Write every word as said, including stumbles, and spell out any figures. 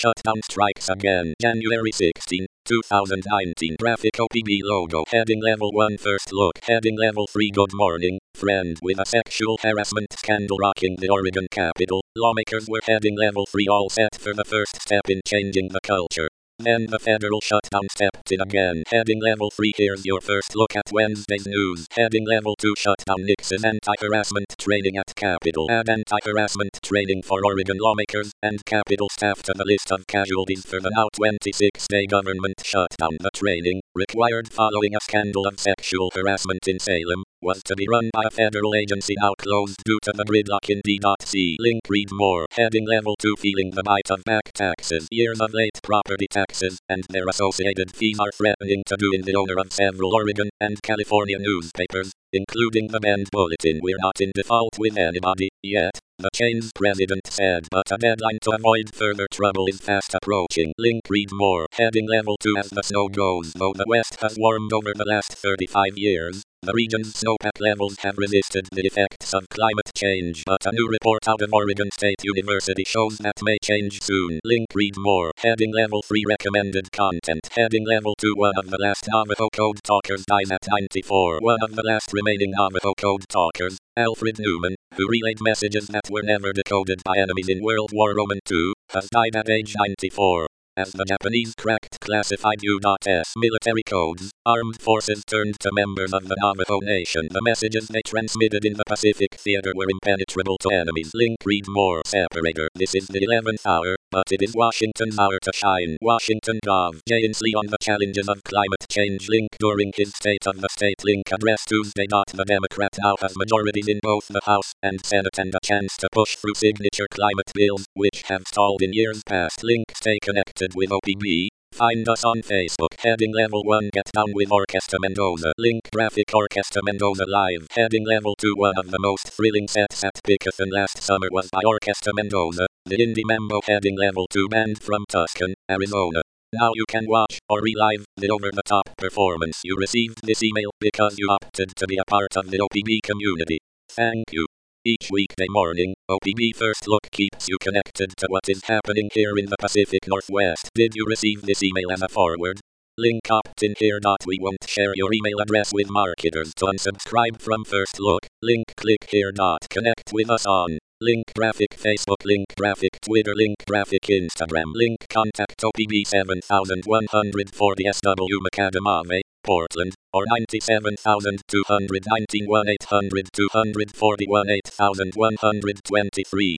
shutdown strikes again. January sixteenth, two thousand nineteen. Graphic O P B logo. Heading level one first look. Heading level three good morning, friend. With a sexual harassment scandal rocking the Oregon Capitol, lawmakers were heading level three all set for the first step in changing the culture. Then the federal shutdown stepped in again. Heading level three, here's your first look at Wednesday's news. Heading level two, shutdown nixes anti-harassment training at Capitol. Add anti-harassment training for Oregon lawmakers and Capitol staff to the list of casualties for the now twenty-six day government shutdown. The training, required following a scandal of sexual harassment in Salem, was to be run by a federal agency now closed due to the gridlock in D C. Link read more. Heading level two, feeling the bite of back taxes. Years of late property taxes and their associated fees are threatening to do in the owner of several Oregon and California newspapers, including the Bend Bulletin. We're not in default with anybody yet, the chain's president said, but a deadline to avoid further trouble is fast approaching. Link read more. Heading level two, as the snow goes. Though the West has warmed over the last thirty-five years, the region's snowpack levels have resisted the effects of climate change, but a new report out of Oregon State University shows that may change soon. Link read more. Heading level three, recommended content. Heading level two, one of the last Navajo code talkers dies at ninety-four. One of the last remaining Navajo code talkers, Alfred Newman, who relayed messages that were never decoded by enemies in World War two, has died at age ninety-four. As the Japanese cracked classified U S military codes, armed forces turned to members of the Navajo Nation. The messages they transmitted in the Pacific Theater were impenetrable to enemies. Link read more. Separator. This is the eleventh hour, but it is Washington's hour to shine. Washington Gov. Jay Inslee on the challenges of climate change. Link during his State of the State Link address Tuesday. The Democrat now has majorities in both the House and Senate and a chance to push through signature climate bills, which have stalled in years past. Link stay connected with O P B. Find us on Facebook. Heading level one, get down with Orquesta Mendoza. Link graphic Orquesta Mendoza live. Heading level two, one of the most thrilling sets at Pickathon last summer was by Orquesta Mendoza, the indie mambo heading level two band from Tucson, Arizona. Now you can watch or relive the over-the-top performance. You received this email because you opted to be a part of the O P B community. Thank you. Each weekday morning, O P B First Look keeps you connected to what is happening here in the Pacific Northwest. Did you receive this email as a forward? Link opt in here. We won't share your email address with marketers. To unsubscribe from First Look, link click here. Connect with us on link graphic Facebook, link graphic Twitter, link graphic Instagram, link contact O P B seven one four zero S W Macadam Portland, or ninety-seven thousand two hundred nineteen one eight hundred two forty-one eight thousand one hundred twenty-three.